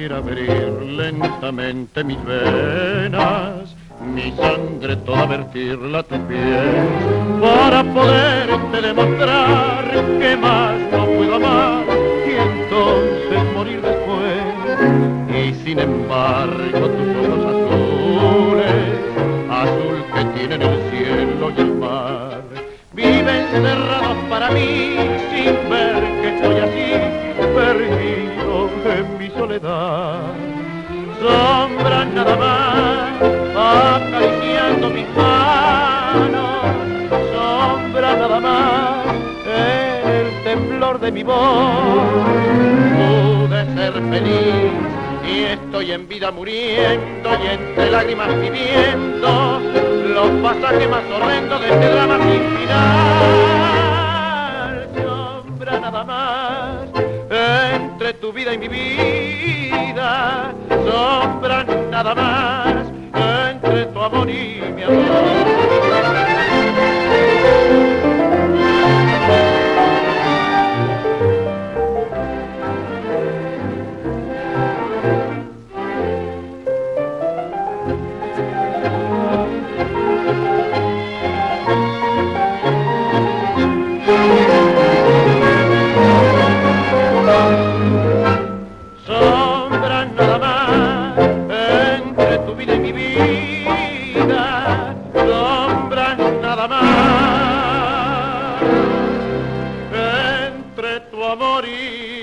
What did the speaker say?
quisiera abrir lentamente mis venas, mi sangre toda vertirla a tu piel, para poderte demostrar que más no puedo amar y entonces morir después. Y sin embargo tus ojos azules, azul que tienen el cielo y el mar, viven cerrados para mí sin ver que estoy así, perdido en mi soledad. Sombra nada más, acariciando mis manos, sombra nada más, en el temblor de mi voz. Pude ser feliz y estoy en vida muriendo y entre lágrimas viviendo los pasajes más horrendos de este drama sin final. Sombra nada más, entre tu vida y mi vida, sombra nada más, entre tu amor y mi amor. Sombra nada más, entre tu vida y mi vida, sombra nada más, entre tu amor y